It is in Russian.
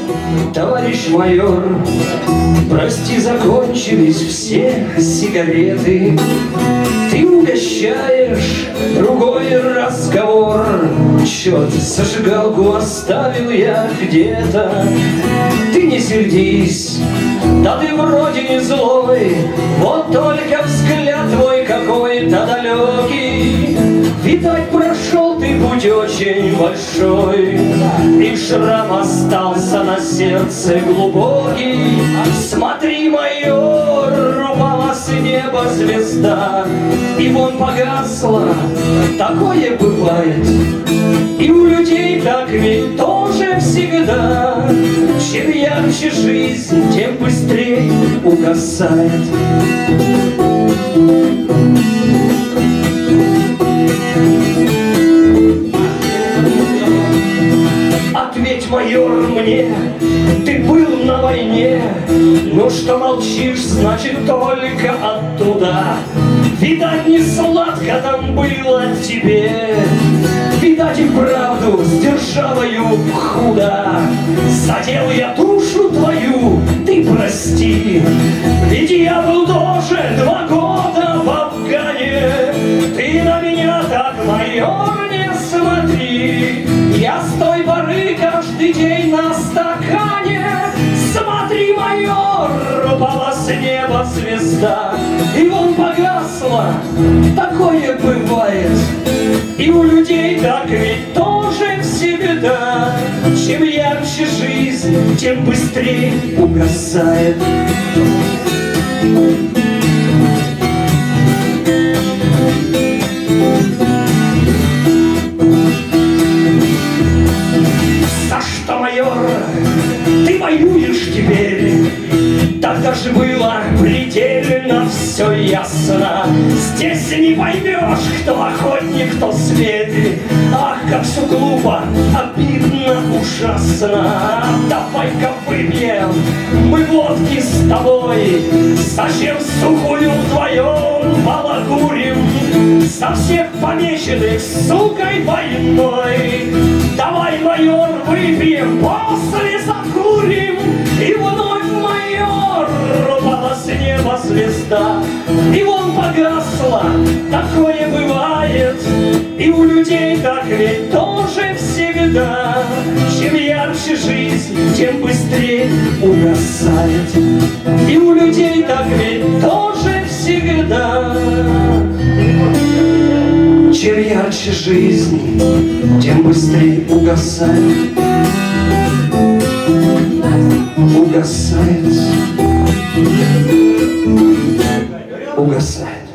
товарищ майор, прости, закончились все сигареты. Ты угощаешь другой разговор. Черт, зажигалку оставил я где-то. Ты не сердись, да ты вроде не злой, вот только взгляд твой какой-то далекий. Видать, прошел ты путь очень большой, и шрам остался на сердце глубокий. Смотри, майор, упала с неба звезда, и вон погасла, такое бывает. И у людей так ведь тоже всегда. Чем ярче жизнь, тем быстрее угасает. Ответь, майор, мне, ты был на войне. Ну что молчишь, значит, только оттуда. Видать, не сладко там было тебе. Видать, и правду с державою худо. Задел я душу твою, ты прости. Ведь я был тоже 2 года в Афгане. Ты на меня так, майор, не смотри. Я с той поры каждый день на стакане. Смотри, майор, упала с неба звезда, и вон погасла, такое бывает. И у людей так ведь тоже всегда. Чем ярче жизнь, тем быстрее угасает. За что, майор, ты воюешь теперь? Тогда же было предельно все ясно. Здесь не поймешь, кто охотник, кто зверь. Ах, как все глупо, обидно, ужасно. Давай-ка выпьем мы водки с тобой. Зачем сухую вдвоем балагурим? За всех помеченных сукой войной. Давай, майор, выпьем, после закурим. И вновь, майор, упала с неба звезда, и вон погасла, такое бывает. И у людей так ведь тоже всегда. Чем ярче жизнь, тем быстрее угасает. И у людей так ведь тоже всегда. Чем ярче жизнь, тем быстрее угасает. Угасает. Угасает.